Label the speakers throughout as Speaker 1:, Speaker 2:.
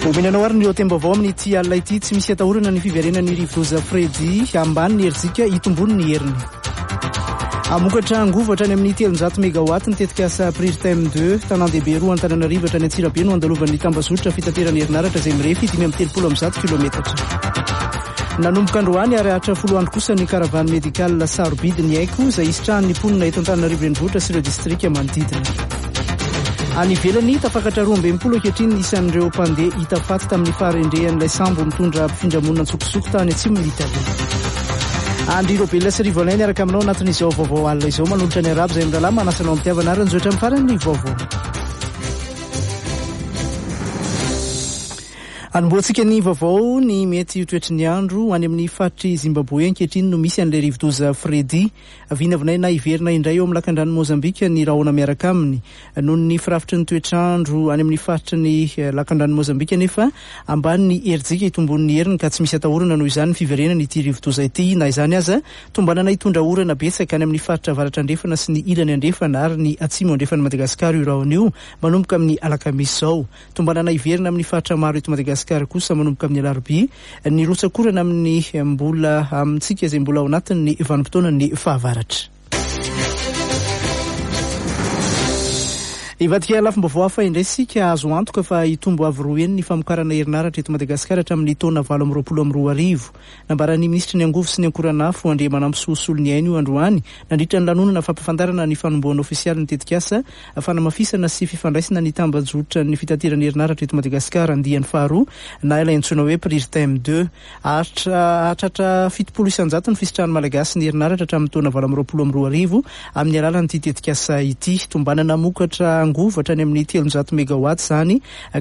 Speaker 1: Omenanao ary ny otem-baovao amin'ny ity alina ity tsy misy atahorana ny fiverenan'ny rivodoza Fredy ambany ny herizika itombony ny heriny. Amokatra angovatra any amin'ny 300 mégawatt ny tetika asa Prirtem 2 tanan-dehibe roa Antananarivo hatrany Antsirabe no andalovan'ny tambazotra fitaterana herinaratra izay mirefy 530 kilometatra. Nanomboka androany ary hatra 10 andro kosa ny karavany médical sarobidy ny haiko izay isitrahan'ny mponina eto Antananarivo renivohitra sy ireo distrika manodidina. Any ivelany tafakatra 12 ankehitriny isan'ireo mpandeha hita faty tamin'ny faharendrehan'ilay sambo mitondra mpifindramona antsokosoko tany atsimo Italia. Andry Robela sy Rivolay niaraka aminao anatin'izao vaovao alina izao manolotra ny arabo izay mirahalahy manasanao amin'ny tiavana ary nizoatra amin'ny farany vaovao. Anomboantsika ny vaovao ny mety toetry ny andro any amin'ny faritry Zimbabwe ankehitriny no misy an'ilay rivodoza Fredy vinavinaina iverina indray eo amin'ny lakan-drano Mozambika ny rahona miaraka aminy noho ny firafitry ny toetr'andro any amin'ny faritry ny lakan-drano Mozambika nefa ambany ny herizika itombon'ny heriny ka tsy misy atahorana noho izany ny fiverenana ity rivodoza ity na izany aza tombanana hitondra orana betsaka any amin'ny faritra avaratra andrefana sy ny ilany andrefana ary ny atsimo andrefana Madagasikara io rahona io manomboka amin'ny alakamisy zao tombanana iverina amin'ny faritra maro eto Madagasikara kosa manomboka amin'ny alarobia ny rotsakorana amin'ny mbola amintsika izay mbola ao anatin'ny vanim-potoana ny fahavaratra. Ivadika lafim-baovao hafa indray sika azo antoka fa itombo avy roa eny ny famokarana herinaratra eto Madagasikara hatramin'ny taona 2024 nambaran'ny ministry ny angovo sy ny ankoranafo Andrea Manampisoa ny ainy io androany nandritra ny lanonana fampifandarana ny fanomboana ofisialy ny tetikasa fanamafisana sy fifandraisana ny tambazotra ny fitaterana herinaratra eto Madagasikara andiany faharoa na ilay antsoina hoe Prirtem 2 hatratra 700 ny fisitrahany malagasy ny herinaratra hatramin'ny taona 2024 amin'ny alalan'ity tetikasa ity tombanana mokatra angovatra ny amin'ny 300 mégawatt zany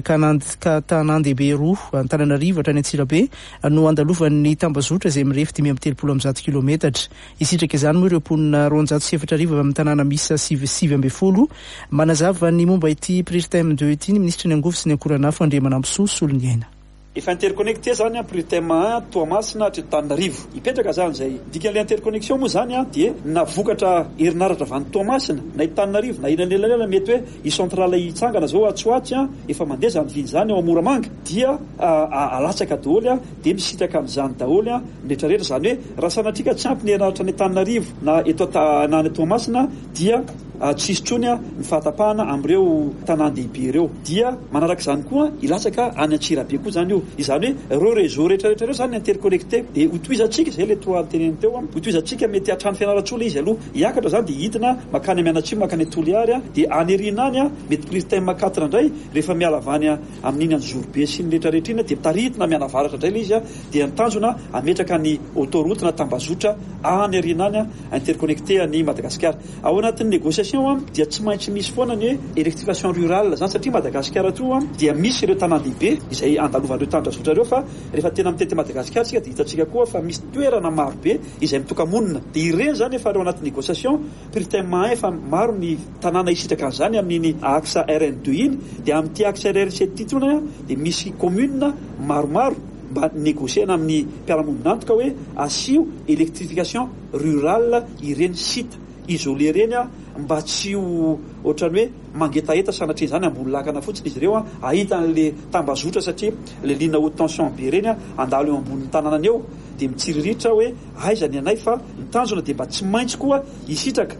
Speaker 1: ka tanan-dehibe roa Antananarivo hatrany Antsirabe no andalovan'ny tambazotra izay mirefy 530 kilometatra. Isitraka izany moa ireo mponina 207 arivo amin'ny tanàna misa 740 manazava ny momba ity Prirtem 2 ity ny ministry ny angovo sy ny ankoranafo Andrea Manampisoa solony aina.
Speaker 2: Efa interconnecté zany a Prirtem 1 Toamasina hatreto Antananarivo ipetraka zany zay dikan'ilay interconnexion moa zany a dia navokatra herinaratra avy any Toamasina na Antananarivo na ilan'elan'ela mety hoe i centrale itsangana zao Atsoaty a efa mandeha zany viny zany ao Moramanga dia alatsaka daholo a dia misitaka amin'izany daholo a rehetrarehetra zany hoe raha sanatrika tsy ampy ny herinaratra ny Antananarivo na eto na any Toamasina dia tsisy trony ny fahatapahana amin'ireo tanan-dehibe ireo dia manaraka izany koa ilatsaka any Antsirabe koa zany io izany hoe ireo réseau rehetrarehetra ireo zany interconnecté dia hotoizantsika izay le toa teneny teo hotoizantsika mety hatrany fianarantsola izy aloha hiakatra zany dia hitina makany Mianatsimo makany Toliary dia any erina any mety Prirtem 4 indray rehefa mialavany amin'iny Anjorobe sy ny rehetrarehetra iny dia taritina mianavaratra indray le izy dia nitanjona ametraka ny autoroute na tambazotra any erina any interconnecté any Madagasikara ao anatin'ny négociation dia tsy maintsy misy foana ny électrification rurale zany satria Madagasikara toa dia misy ireo tanan-dehibe izay andalovan'ireo tambazotra ireo fa rehefa tena mitety Madagasikara tsika dia hitantsika koa fa misy toerana maro be izay mitoka-monina dia ireny zany efa reo anaty négociation Prirtem 1 efa maro ny tanàna isitraka an'izany amin'iny axe RN2 iny dia amin'ity axe RN7 titona dia misy commune maromaro mba négociena amin'ny mpiaramonina antoka hoe asio électrification rurale ireny site isolé reny mba tsy ohatrany hoe mangetaeta sanatria zany ambony lakana fotsiny izy ireo ahita an'le tambazotra satria le ligne haute tension be reny andalo eo ambonin'ny tanànany eo dia mitsiriritra hoe aizany anay fa nitanjona dia mba tsy maintsy koa isitraka.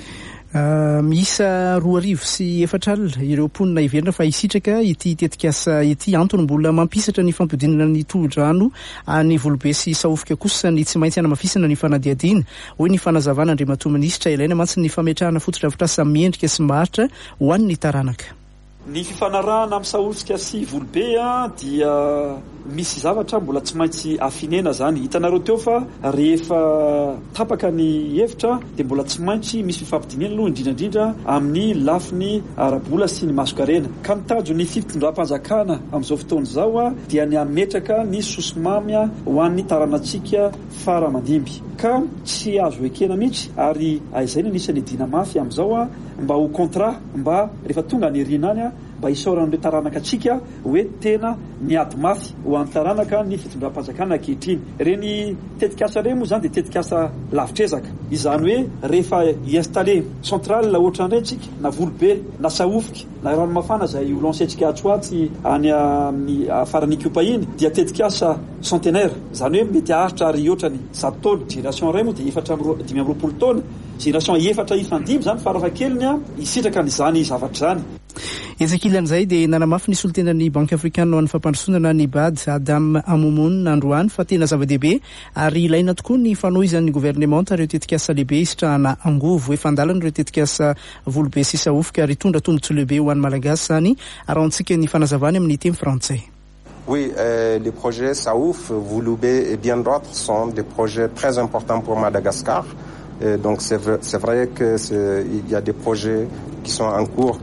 Speaker 1: Miisa 2.4 ireo mponina iverina fa isitraka ity tetikasa ity antony mbola mampisatra ny fampodinana ny tohodrano any Volobe sy Saofika kosa ny tsy maintsy anamafisana ny fanadiadiana hoy ny fanazavana Andriamatoa minisitra ilaina mantsy ny fametrahana fotodrafitrasa miendrika sy maharitra ho an'ny taranaka.
Speaker 2: Ny fifanarahana amin'ny Saofika sy Volobe dia misy zavatra mbola tsy maintsy afinena zany hitanareo teo fa rehefa tapaka ny hevitra dia mbola tsy maintsy misy fifampidiniana aloha indrindrandrindra amin'ny lafiny arabola sy ny masokarena ka mitandro ny fitondram-panjakana amin'izao fotoana izao dia ny ametraka ny sosomamy ho an'ny taranantsika faramandimby ka tsy azo ekena mihitsy ary izay anisany dina mafy amin'izao mba ho contrat mba rehefa tonga ny erinany mba isaoran'le taranaka atsika hoe tena niady mafy ho an'ny taranaka ny fitondram-panjakana ankehitriny. Reny tetikasa reny moa zany dia tetikasa lavitrezaka, izany hoe rehefa installé centrale ohatran'ireny tsika na volobe na saofika na ranomafana izay ho lancetsika atsoaty any amin'ny afaran'ny Cuba iny dia tetikasa centenaire, izany hoe mety aharitra ary ohatrany 100 taona. Génération ray moa dia 4 taona, génération 4 zany farafakeliny isitraka n'izany zavatra zany.
Speaker 1: Ezakilan'izay dia nanamafy ny solitenan'ny Banque Africaine ho an'ny fampandrosoana ny BAD Adam Amoumon androany fa tena zava-dehibe ary ilaina tokoa ny fanohizan'ny gouvernement ireo tetikasa lehibe isitrahana angovo efa andalana ireo tetikasa volobe sy saofika ary tondra tombontsy lehibe ho an'ny malagasy zany arahantsika ny fanazavany amin'ny teny frantsay.
Speaker 3: Oui, les projets Saouf, Vouloubé et bien d'autres sont des projets très importants pour Madagascar. Donc c'est vrai que il y a des projets qui sont en cours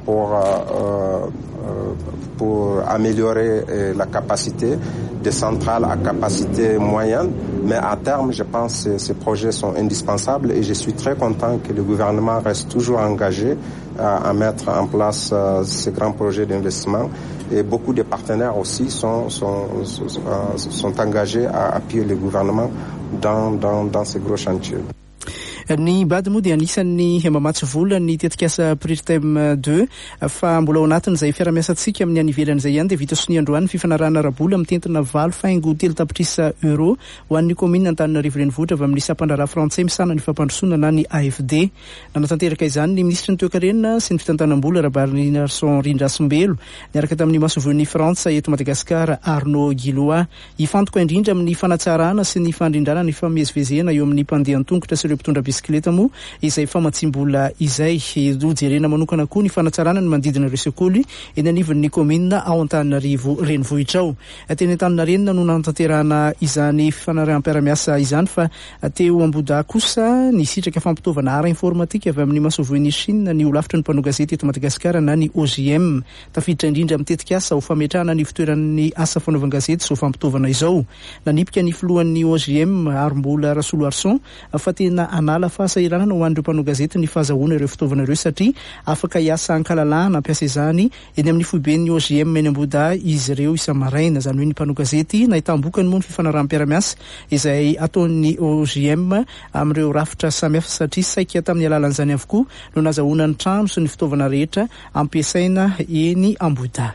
Speaker 3: pour améliorer la capacité des centrales à capacité moyenne, mais à terme, je pense que ces projets sont indispensables et je suis très content que le gouvernement reste toujours engagé à mettre en place ces grands projets d'investissement et beaucoup de partenaires aussi sont engagés à appuyer le gouvernement dans ces gros chantiers.
Speaker 1: Ny BAD moa dia anisan'ny mamatsy vola ny tetikasa Prirtem 2 fa mbola ao anatiny izay fiaramiasantsika amin'ny any ivelany izay ihany dia vita sonia androany fifanarahana arabola mitentina 7.3 tapitrisa euro ho an'ny commune Antananarivo renivohitra avy amin'ny sampandraraha frantsay misana ny fampandrosoana na ny AFD. Nanatanteraka izany ny ministry ny toekarena sy ny fitantanam-bola Rabariny Narson Rindrasombelo niaraka tamin'ny masovon'ny Frantsa eto Madagasikara Arnaud Guiloa ifantoka indrindra amin'ny fanatsarana sy ny fandrindrana ny famezivezena eo amin'ny mpandeha an-tongotra sy ireo mpitondra bisikileta moa izay famatsimbola izay jerena manokana koa ny fanatsarana ny manodidina ireo sekoly eny anivon'ny commune ao Antananarivo renivohitra ao. Teny Antaninarenina no nanatanterahana izany fanaraha-piaramiasa izany fa teo Amboda kosa ny sitraka fampitaovana ara informatika avy amin'ny masovoan'ny Chine ny olavitra ny mpanao gazety eto Madagasikara na ny OGM tafiditra indrindra amin'ny tetikasa ho fametrahana ny fitoeran'ny asa fanaovana gazety izao fampitaovana izao. Nanipika ny filohan'ny OGM Armbola Rasolo Arson fa tena anala fahasahiranana ho an'ireo mpanao gazety ny fahazahoana ireo fitaovana ireo satria afaka hiasa ankalalahana ampiasa izany eny amin'ny foiben'ny OGM eny Amboda izy ireo isa-maraina, izany hoe ny mpanao gazety nahitam-bokany moa ny fifanaraha-piaramiasa izay ataon'ny OGM amin'ireo rafitra samihafa satria saika tamin'ny alalan'izany avokoa no nazahoana ny trano sy ny fitaovana rehetra ampiasaina eny Amboda.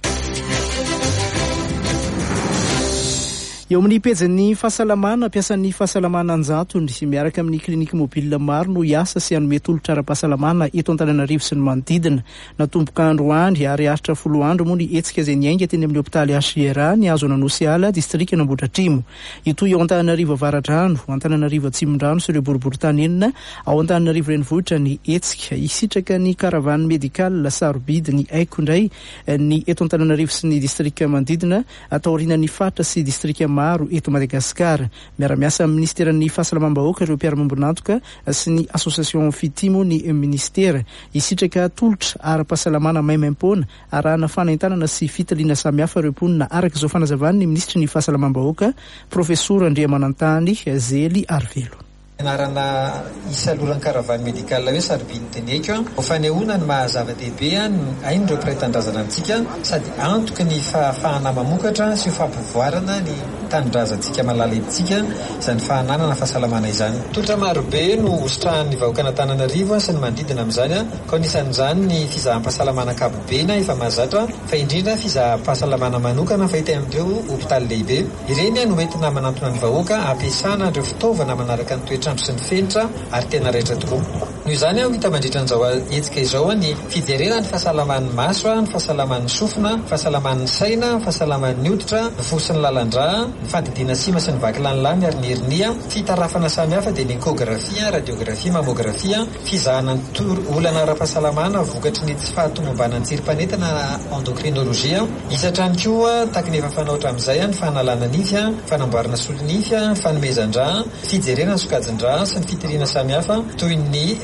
Speaker 1: Eo amin'ny pejin'ny fahasalamana, ampiasan'ny fahasalamana anjatony miaraka amin'ny klinika mobile maro no hiasa sy hanome tolotra ara-pahasalamana eto Antananarivo sy ny manodidina. Natomboka androany ary aritra 10 andro moa ny hetsika izay niainga teny amin'ny hopitaly HCR ny hazo ananosiala distrika Nambodratrimo. Ito eo Antananarivo avaradrano, Antananarivo atsimondrano sy ireo boriboritany enina ao Antananarivo renivohitra ny hetsika isitraka ny karavany medikal sarobidy ny aiko indray ny eto Antananarivo sy ny distrika manodidina ataorian'ny fatra sy distrika maro eto Madagasikara. Miaramiasa amin'ny ministeran'ny fahasalamam-bahoaka ireo mpiara-mambonantoka sy ny association fitimo ny ministera isitraka tolotra ara-pahasalamana maimaim-poana arahana fanaintanana sy fitaliana samihafa ireo mponina araka izao fanazavany ny ministry ny fahasalamam-bahoaka Profesora Andriamanantany Zely Arvelo.
Speaker 4: Anarana isaloran-karavany medikal hoe sarobidy teneko ho fanehoana ny mahazava-dehibe ain'ireo mpiray-tandrazana amintsika sady antoky ny fahafahana mamokatra sy fampivoarana ny tanindrazantsika malala editsika izany fahananana fahasalamana izany. Tolotra marobe no hositrahan'ny vahoaka Antananarivo sy ny manodidina amin'izany ka anisan'izany ny fizaham-pahasalamana kabobena efa mahazatra fa indrindra fizaham-pahasalamana manokana fahita amin'ireo hopitaly lehibe. Ireny no entina manantona ny vahoaka ampiasana ireo fitaovana manaraka ny toetrandro sy ny fenitra ary tena raitra tokoa. Noho izany hita mandritra an'izao hetsika izao ny fijerena ny fahasalaman'ny maso, ny fahasalaman'ny sofina, fahasalaman'ny saina, fahasalaman'ny hoditra, ny fo sy ny lalandra, ny fandidiana sima sy ny vakilanilany ary ny hernia, fitarafana samihafa dia ny ekografia, radiografia, mamografia, fizahana ny olana ara-pahasalamana vokatry ny tsy fahatomombanan'ny tsirim-panetana endocrinologia. Isatrany koa taky ny efa fanaotra amin'izay ny fahanalana nify, fanamboarana solonify, fanomezan-dra, fijerena ny sokajin-dra sy ny fitirina samihafa toy ny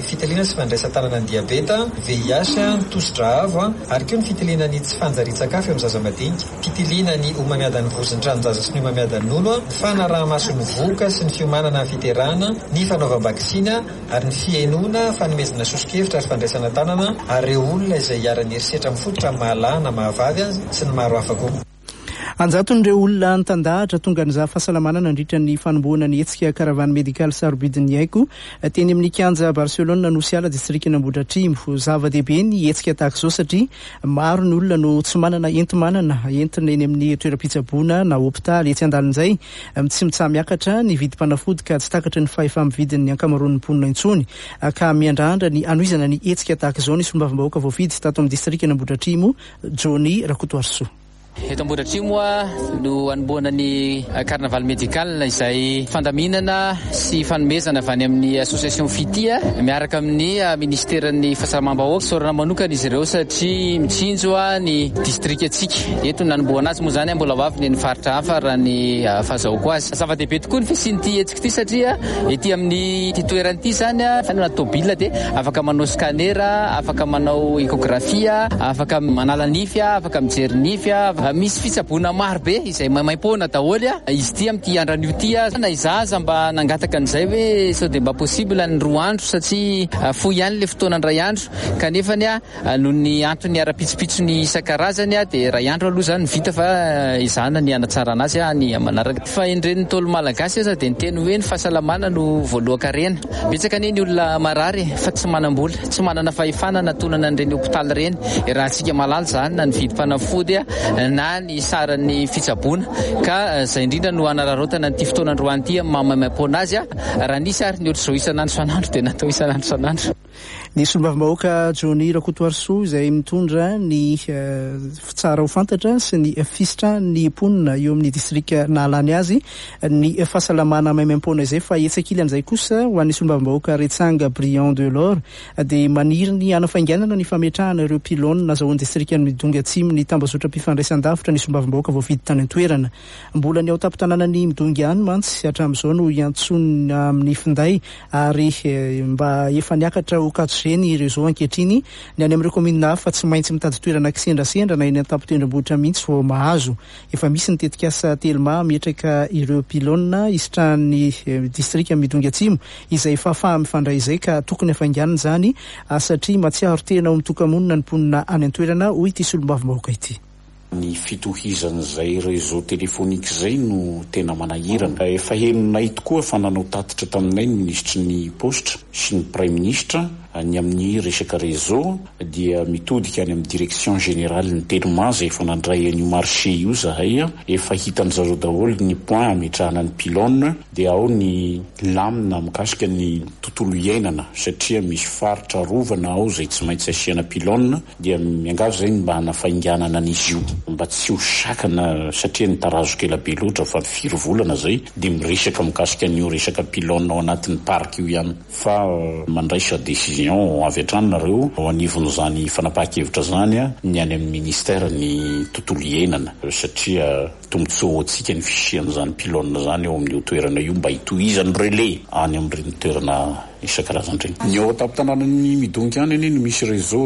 Speaker 4: fitaliana sy fandraisan-tanana ny diabeta, VIH, tositra avo ary koa ny fitiliana ny tsy fanjarian-tsakafo amin'ny zaza madinika, fitiliana ny homamiadan'ny vozon-dranon-jaza sy ny homamiadan'ny nono, fanaraha-mason'ny voka sy ny fiomanana amin'ny fiterahana, ny fanaovam-bakisina ary ny fiainoana, fanomezana sosokevitra ary fandraisana tanana ary ireo olona izay hiara-ny herisetra amin'ny fototra mahalana, mahavavy azy sy ny maro hafa koa.
Speaker 1: Anjaton'ireo olona nitandahatra tonga ny fahasalamana nandritra ny fanombohana ny hetsika karavany medikaly sarobidin'ny haiko teny amin'ny kianja Barcelona Nosiala distrikina Ambohidratrimo. Zava-dehibe ny hetsika tahaka izao satria maro ny olona no tsy manana entina eny amin'ny toeram-pitsaboana na hopitaly etsy andalin'izay tsy mitsamiakatra ny vidim-panafody ka tsy takatra ny fahefa-mividin'ny ankamaroan'ny mponina intsony ka miandrandra ny anoizana ny hetsika tahaka izao ny solombavambahoaka voavidy tato amin'ny distrikina Ambohidratrimo Johnny Rakotoarso.
Speaker 5: Eto Ambohidratrimo no anombohana ny carnaval médical izay fandaminana sy fanomezana avy any amin'ny association Fitia miaraka amin'ny ministeran'ny fahasalamam-bahoaka sorana manokana izy ireo satria mitsinjo ny district atsika. Eto no nanombohana azy moa zany mbola avy ny faritra hafa raha ny fahazahoako azy. Zava-dehibe tokoa ny fisian'ity hetsika ity satria ety amin'ny toeran'ity zany fanana tobila dia afaka manao scanner, afaka manao échographie, afaka manala nify, afaka mijery nify, misy fitsaboana maro be izay maimaim-poana daholo izy ty amin'ity androny ity na izaza mba nangataka an'izay hoe sao de mba possible ny 2 andro satria fohy ihany le fotoana ny 2 andro kanefa noho ny antony ara-pitsopitso ny isan-karazany dia 2 andro aloha zany vita fa izana ny anatsara anazy ny manaraka fa indren'ny tolo malagasy aza dia nyteny hoe ny fahasalamana no voalohan-karena. Betsaka ny olona marary fa tsy manam-bola, tsy manana fahefana natonana an'ireny hopitaly reny raha antsika malala zany na ny vidim-panafody na ny saran'ny fitsaboana ka izay indrindra no anararotana nyity fotoana androany ity mamaimaim-poana azy raha nisy ary ny ohatry izao isan'andro san'andro dia natao isan'andro san'andro.
Speaker 1: Ny solombavambahoaka Johnny Rakotoarso izay mitondra ny tsara ho fantatra sy ny fisitra ny mponina eo amin'ny distrika nahalany azy ny fahasalamana maimaim-poana izay fa etsakilany kosa ho an'ny solombavambahoaka Retsanga Briand de l'Or dia maniry ny anafainganana ny fametrahana ireo pilôna nazahoan'ny distrika ny Midongy Atsimo ny tambazotra mpifandraisan-davitra ny solombavambahoaka voavidy tany an-toerana. Mbola ny ao tampon-tanànan'ny Midongy any mantsy hatramin'izao no iantsonina amin'ny finday ary mba efa niakatra ho zeny ireo ankehitriny ny any amin'ireo komina fa tsy maintsy mitady toerana kisendrasendra na eny an-tampon-tendrombohitra mihitsy vao mahazo. Efa misy ny tetikasa telma mihetraka ireo pilôna isitran'ny distrika Midongy Atsimo izay fahafaha mifandray izay ka tokony hafainganana zany satria matsiaro tena ao mitokamonina ny mponina any an-toerana hoy ity solombavambahoaka ity.
Speaker 6: Ny fitohizan'izay réseau téléphonique zay no tena manahirana. Efa henonay tokoa fa nanao tatitra taminay ny ministry ny poste sy ny prime ministre ny amin'ny resaka réseau dia mitodika any amin'ny direction générale ny telma zay efa nandray an'io marché io zahay efa hitan'zareo daholo ny point ametrahana ny pilôna dia ao ny lamina mikasika ny tontolo iainana satria misy faritra rovana ao zay tsy maintsy asiana pilôna dia miangavy zay mba hanafainganana an'izy io mba tsy ho sakana satria ny tarazo kela be loatra fa 4 volana zay dia miresaka mikasika an'io resaka pilôna ao anatin'ny parc io ihany fa mandraisa décision avy hatrany nareo ao anivon'izany fanapahan-kevitra zany ny any amin'ny ministère ny tontolo iainana satria tombontsoa antsika ny fisian'izany pilôna zany ao amin'ny toerana io mba hitohizany relais any amin'ireny toerana isan-karazany regny. Ny ao tampon-tanànan'ny Midongy any anie no misy réseau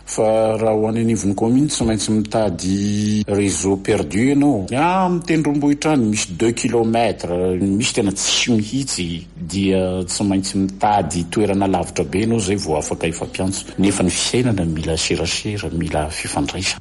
Speaker 6: fa raha ho any anivon'ny commune tsy maintsy mitady réseau perdu ianao amin'ny tendrombohitra any misy 2 kilomètres misy tena tsy mihitsy dia tsy maintsy mitady toerana lavitra be ianao zay vao afaka ifampiantso nefa ny fiainana mila serasera mila fifandraisa.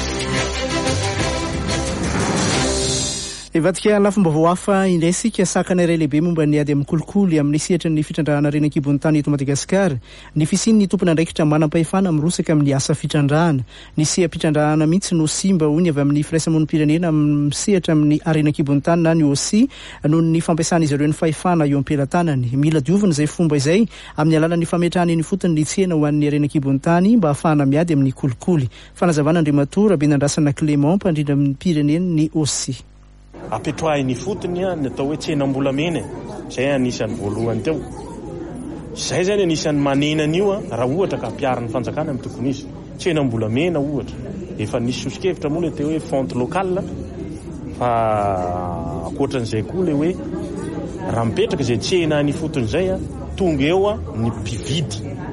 Speaker 1: Evatika lafombaovao hafa indray sika sakana iray lehibe momba ny ady amin'ny kolikoly amin'ny sehatra ny fitrandrahana reny ankibon'ny tany eto Madagasikara. Ny fisian'ny tompona andraikitra manam-pahefana mirosaka amin'ny asa fitrandrahana. Ny seha-pitrandrahana mihitsy no simba hony avy amin'ny firaisamonim-pirenena amin'ny sehatra amin'ny arena ankibon'ny tany na ny OSI noho ny fampiasana izy ireo ny fahefana eo am-pelantanany. Mila diovina izay fomba izay amin'ny alalan'ny fametrahana eny fotony ny tsena ho an'ny arena ankibon'ny tany mba ahafahana miady amin'ny kolikoly. Fanazavana Andriamatora Benandrasana Clément mpandrindra amin'ny pirenena ny OSI.
Speaker 7: Apetroahany fotony ny atao hoe tsenam-bolamena zay anisan'ny voalohany teo zay zany anisan'ny manenana io raha ohatra ka ampiaran'ny fanjakana amin'ny tokony izy tsenam-bolamena ohatra efa nisy sosikevitra moa le teo hoe fonte locale fa akoatran'izay koa le hoe raha mipetraka zay tsena ny fotony zay tonga eo ny mpividy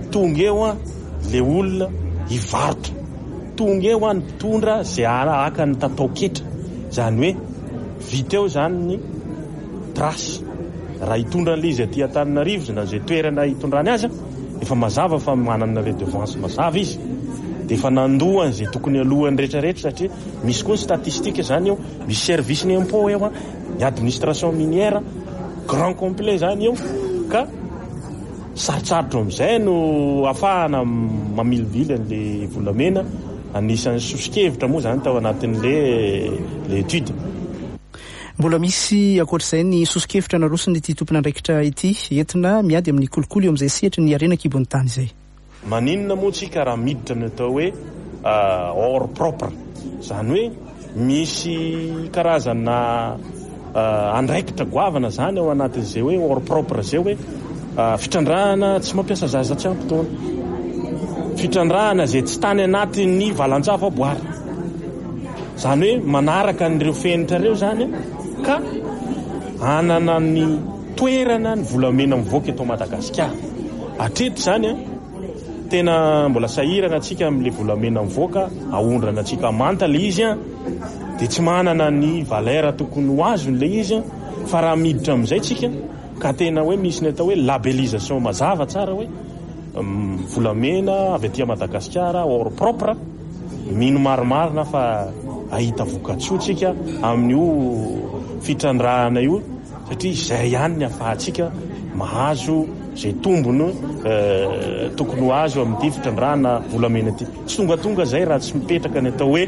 Speaker 7: tonga eo a le olona hivarotra, tonga eo a ny mpitondra zay aka ny tatao-ketra, zany hoe vita eo zany ny trasy. Raha hitondra an'ilay izy aty Antananarivo na zay toerana hitondrany azy, efa mazava fa manana redevance mazava izy, de efa nandohany zay tokony alohany rehetrarehetra, satria misy koa ny statistika zany eo, misy service ny impôt eo a, ny administration minière grand complet zany eo, ka sarotsarotra amin'izay no ahafahana mamilivily an'le volamena. Anisan'ny sosikevitra moa zany tao anatin'le étude.
Speaker 1: Mbola misy akoatr'izay ny sosikevitra narosiny ity tompon'andraikitra ity entina miady amin'ny kolokolo eo amin'izay sehatra ny arena kibon'ny tany izay.
Speaker 7: Maninona moa tsika raha miditra ny atao hoe hors propre, zany hoe misy karazana andraikitra goavana zany ao anatin'izay hoe hors propre zay hoe fitrandrahana tsy mampiasa zaza tsy ampitaona, fitrandrahana zay tsy tany anatin'ny valan-java boary, zany hoe manaraka an'ireo fenitrareo zany ka anana ny toerana ny volamena mivoaka eto Madagasikara. Hatreto zany tena mbola sahirana atsika amin'le volamena mivoaka, ahondrana atsika manta le izy de tsy manana ny valeur tokony ho azo le izy, fa raha miditra amin'izay tsika ka tena hoe misy ny atao hoe labellisation mazava tsara hoe volamena avy aty Madagasikara hors propre, mino marimarina fa ahita vokatsoa tsika amin'io fitrandrahana io, satria izay ihany ny ahafahantsika mahazo zay tombony tokony ho azo amin'ity fitrandrahana volamena ity. Tsy tongatonga zay raha tsy mipetraka ny atao hoe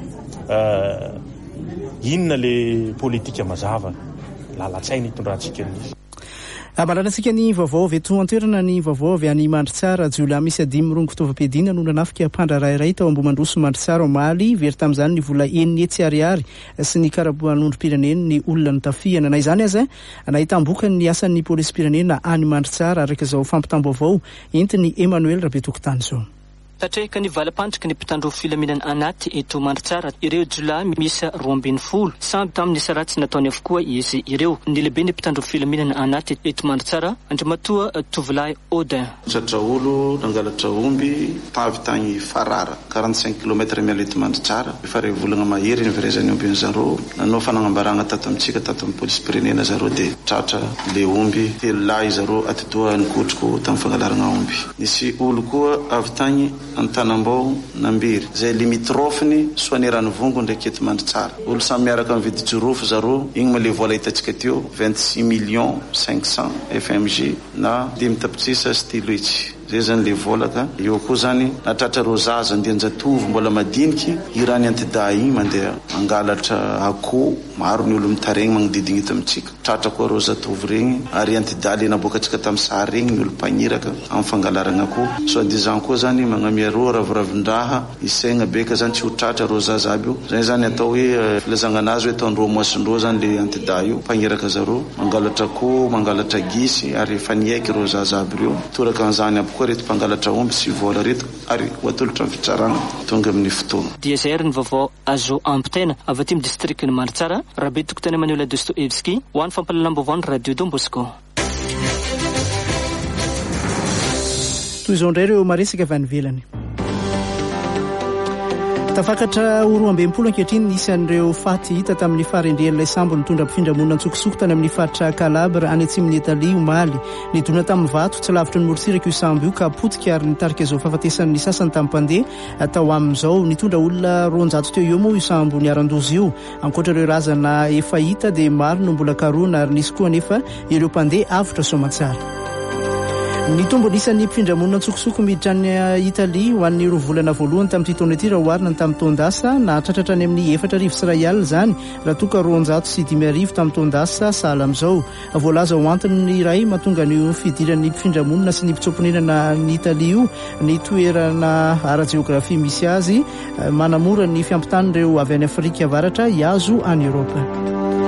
Speaker 7: inona le politika mazava, lalatsaina hitondrantsika an'izy.
Speaker 1: Malalantsika ny vaovao avy eto an-toerana, ny vaovao avy any Mandritsara. Jiolahy misy 5 fitaovam-piadiana no nanafika mpandrarairay tao Ambohimandroso Mandritsara omaly, very tamin'izany ny vola 9 ariary sy ny karaman'ondrom-pirenena ny olona notafihana. Na izany aza nahitam-bokany ny asan'ny polisy-pirenena any Mandritsara araka izao fampitam-baovao entiny Emmanuel Rabetokotany zao.
Speaker 8: Tatrehaka ny valam-pantraka ny mpitandro filaminana anaty eto Mandritsara, ireo jiolahy misy 12 samby tamin'ny saratsy nataony avokoa izy ireo. Ny lehibe ny mpitandro filaminana anaty eto Mandritsara, Andrimatoa tovolahy Odin.
Speaker 9: Tratraolo nangalatra omby tavy tagny Farara 45 km miala eto Mandritsara, efa re volagna mahery ny virezany omby zaro, nanao fanangambarana tato amintsika tato amin'ny polisy-pirenena zaro, de tratra le omby telo lahy zaro atidoha nikotroko tamin'ny fangalarana omby. Nisy olo koa avy tagny Antanambao Nambiry zay limitrofiny soanerany vongo ndraiky eto Mandritsara. Olo samy miaraka amin'ny vidy jorofo zaro, igny ma le vola hitantsika teo 26,500,000 FMJ na 5 tapitrisa stylo itsy. Zay zany le volaka. Eo koa zany natratra ro zaza andianjatovo mbola madiniky irany antiday igny mandeha angalatra akoho, maro ny olo mitaregny magnididigny eto amintsika. Tratra koa ro zatovo regny ary antiday le naboakatsika tamin'ny sary regny ny olo mpagniraka amin'ny fangalarana akoho. So andizany koa zany magnamia ro raviravindraha isegna beka zany tsy ho tratra ro zaza aby io. Zay zany atao hoe filazagna anazy hoe tandro moasindro zany le antiday io mpagniraka zaro, mangalatra akoho, mangalatra gisy ary fanieky ro zaza aby reo. Toraka an'izany aby reto mpangalatra omby sy vola reto ary hoatolotra amin'ny fitsarana tonga amin'ny fotoana.
Speaker 8: Dia zay ary ny vaovao azo ampitaina avy aty amin'ny district ny Mandritsara. Rabetokotany Emmanuel Dostoevski, ho an'ny fampalalam-baovao ny Radio Don Bosco.
Speaker 1: Toy izao indray ireo maresaka avy any ivelany. Tafakatra 12 ankehitriny isan'ireo faty hita tamin'ny farendrehan'ilay sambo nitondra mpifindramona antsokosoko tany amin'ny faritra Kalabra any atsimon'ny Italia omaly. Nidona tamin'ny vato tsy lavitra ny morotsiraka io sambo io ka potika ary nitarika izao fahafatesan'ny sasany tamin'ny mpandeha tao amin'izao. Nitondra olona 200 teo eo moa io sambo niaran-dozy io. Ankoatra ireo razana efa hita dia maro no mbola karona ary nisy koa nefa ireo mpandeha avotra soamantsara. Ny tombony isan'ny mpifindramona antsokosoko miditra any Italia ho an'ny 2 volana voalohany tamin'ity taona ity raha oharina tamin'ny taondasa na tratratra any amin'ny 4,000 zany raha toka 205,000 tamin'ny taondasa sahala amin'izao. Voalaza ho antony iray mahatonga ny fidiran'ny mpifindramona sy ny mpitsoponenana ny Italia io ny toerana ara-jeografia misy azy manamora ny fiampitan'ireo avy any Afrika avaratra hiazo any Europa.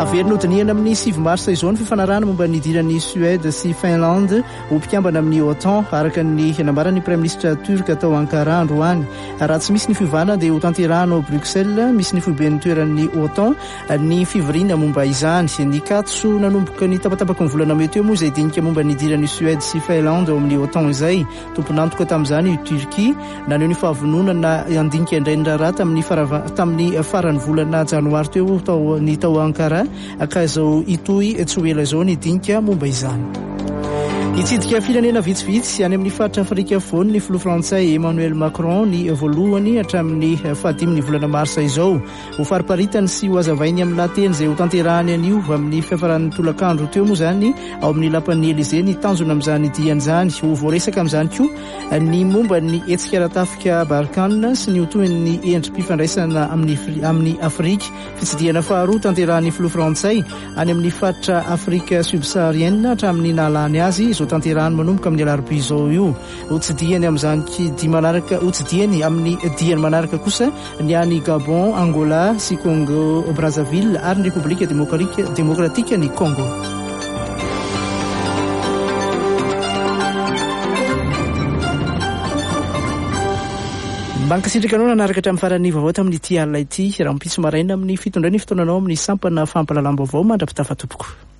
Speaker 1: Averina hodiniana amin'ny 7 marsa izao ny fifanarahana momba ny idiran'ny Suède sy Finlande ho mpikambana amin'ny OTAN araka ny nambaran'ny Prime Ministre turc tao Ankara androany. Raha tsy misy ny fivana dia ho tanterahana ao Bruxelles misy ny foiben'ny toeran'ny OTAN ny fivoriana momba izany. Ny katso nanomboka ny tapatapaky ny volana mety eo moa izay dinika momba ny idiran'ny Suède sy Finlande ao amin'ny OTAN izay. Tomponantoka tamin'izany Turquie naneho ny fahavononana andinika indraindra tamin'ny faran'ny volana janoary teo tao Ankara ka izao itoy tsy ho ela izao ny dinika momba izany. Hitsidika firenena vitsivitsy any amin'ny faritra Afrika afovoany ny filoha frantsay Emmanuel Macron ny voalohany hatramin'ny 15 volana marsa izao. Ho fariparitany sy ho azavainy amin'ny lahateny izay ho tanterahany anio amin'ny fiafaran'ny tolakandro teo moa izany ao amin'ny lapan'ny Élysée ny tanjona amin'izany diany izany. Ho voaresaka amin'izany koa ny momba ny hetsika ara-tafika Balkana sy ny hotohin'ny endrim-pifandraisana amin'ny Afrika. Fitsidiana faharoa tanterahany filoha frantsay any amin'ny faritra Afrika subsaharienne hatramin'ny nahalany azy izao tanterahany manomboka amin'ny alarobia izao io. Hotsidiany amin'izany hotsidiany amin'ny diany manaraka kosa ny any Gabon, Angola sy Congo Brazzaville ary ny Republika Demokratika ny Congo. Mankasitraka anao nanaraka hatramin'ny faran'ny vaovao tamin'ity alina ity raha mipitso maraina amin'ny fitondray ny fotoananao amin'ny sampana fampalalam-baovao mandra-pitafa tompoko.